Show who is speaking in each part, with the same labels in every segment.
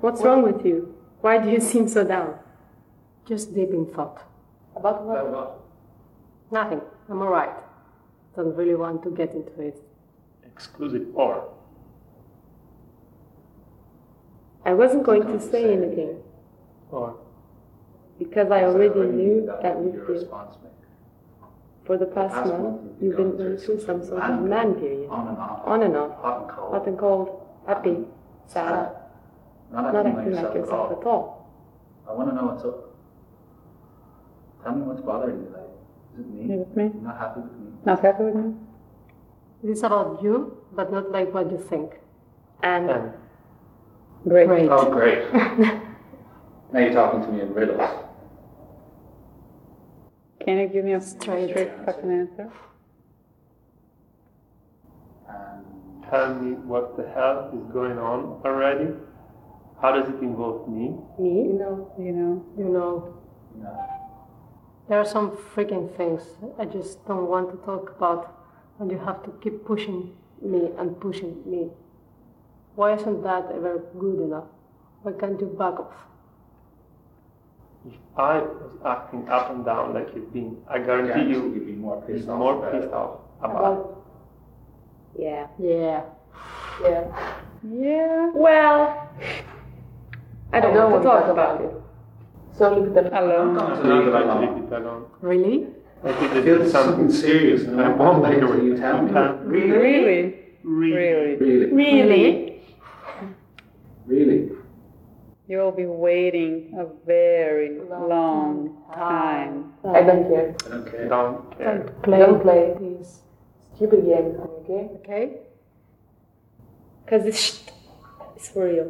Speaker 1: What's wrong with you? Why do you seem so down?
Speaker 2: Just deep in thought.
Speaker 1: About what?
Speaker 2: Nothing. I'm alright. Don't really want to get into it.
Speaker 3: Exclusive or?
Speaker 1: I wasn't going to say anything.
Speaker 3: Or?
Speaker 1: Because I already knew that with
Speaker 4: your
Speaker 1: you.
Speaker 4: response make.
Speaker 1: For the past month, you've been going through some sort of man period.
Speaker 4: On and off.
Speaker 1: On and off.
Speaker 4: Hot and cold.
Speaker 1: Hot and cold. Happy. Sad.
Speaker 4: Not acting like yourself at all. I want to know what's up. Tell me what's bothering you. Like, is it me?
Speaker 5: Is it me?
Speaker 4: You're not happy with me?
Speaker 5: Not happy with me?
Speaker 2: It's about you, but not like what you think.
Speaker 1: And
Speaker 5: Great.
Speaker 2: Great.
Speaker 4: Oh, great. Now you're talking to me in riddles.
Speaker 5: Can you give me a
Speaker 2: Straight.
Speaker 5: fucking answer?
Speaker 3: Tell me what the hell is going on already? How does it involve me?
Speaker 1: me?
Speaker 5: You know.
Speaker 2: You know,
Speaker 4: No.
Speaker 2: there are some freaking things I just don't want to talk about, and you have to keep pushing me and pushing me. Why isn't that ever good enough? Why can't you back off?
Speaker 3: If I was acting up and down like you've been, I guarantee
Speaker 4: Guarantee
Speaker 3: you
Speaker 4: you'd be more
Speaker 3: be
Speaker 4: pissed off.
Speaker 3: more
Speaker 4: about
Speaker 3: pissed
Speaker 4: it.
Speaker 3: off about it.
Speaker 1: Yeah.
Speaker 2: Yeah.
Speaker 1: Yeah.
Speaker 5: Yeah.
Speaker 1: Well, I don't want to talk about it. So leave it alone.
Speaker 5: Alone.
Speaker 3: I'm not going to leave it alone.
Speaker 2: Really?
Speaker 3: I think
Speaker 4: I
Speaker 3: that
Speaker 4: feel
Speaker 3: it's
Speaker 4: it's something serious. And
Speaker 3: I
Speaker 4: I
Speaker 3: won't
Speaker 4: won't
Speaker 3: make
Speaker 4: until
Speaker 3: it.
Speaker 4: you tell me.
Speaker 5: Really?
Speaker 3: Really.
Speaker 5: Really?
Speaker 4: Really? Really?
Speaker 5: You will be waiting a very long time.
Speaker 1: I don't care.
Speaker 4: I don't care.
Speaker 3: Don't care.
Speaker 2: Don't play.
Speaker 1: Don't play.
Speaker 2: This.
Speaker 1: Stupid game, okay?
Speaker 2: Okay?
Speaker 1: Because it's for real.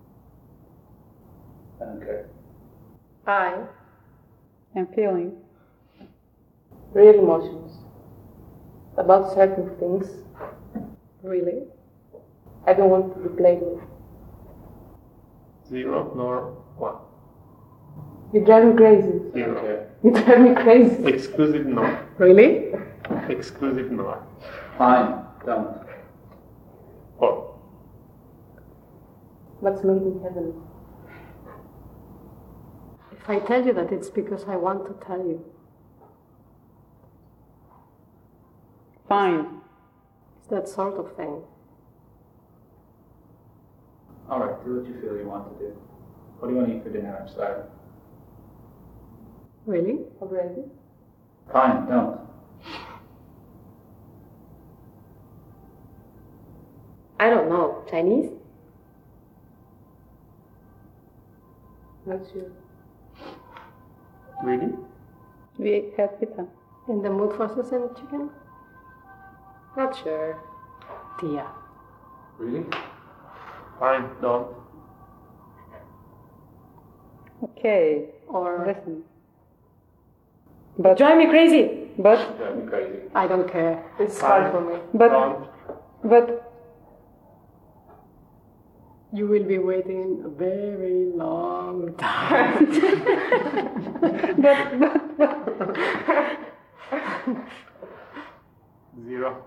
Speaker 4: I don't care.
Speaker 1: I
Speaker 5: I'm feeling.
Speaker 1: real emotions about certain things.
Speaker 2: Really?
Speaker 1: I don't want to be played with.
Speaker 3: 0 nor 1.
Speaker 1: You drive me crazy.
Speaker 4: I don't care.
Speaker 1: You drive me crazy.
Speaker 3: Exclusive no.
Speaker 2: Really?
Speaker 3: Exclusive no.
Speaker 4: Fine. Don't.
Speaker 3: Or.
Speaker 1: What's made in heaven?
Speaker 2: If I tell you that, it's because I want to tell you.
Speaker 5: Fine.
Speaker 2: It's that sort of thing.
Speaker 4: Alright, do what you feel you want to do. What do you want to eat for dinner? I'm sorry.
Speaker 2: Really?
Speaker 1: Already?
Speaker 4: Fine, don't.
Speaker 1: I don't know. Chinese? Not sure.
Speaker 3: Really?
Speaker 5: We had pizza.
Speaker 2: In the mood for sesame chicken?
Speaker 1: Not sure.
Speaker 2: Tia.
Speaker 4: Really?
Speaker 3: Fine, don't.
Speaker 5: Okay.
Speaker 2: Or
Speaker 5: Listen. But
Speaker 1: Drive me crazy.
Speaker 5: but
Speaker 4: Drive me crazy.
Speaker 2: I don't care.
Speaker 1: It's
Speaker 3: Fine.
Speaker 1: hard for me.
Speaker 5: but
Speaker 3: Don't.
Speaker 5: but
Speaker 2: You will be waiting a very long time.
Speaker 5: but
Speaker 3: 0.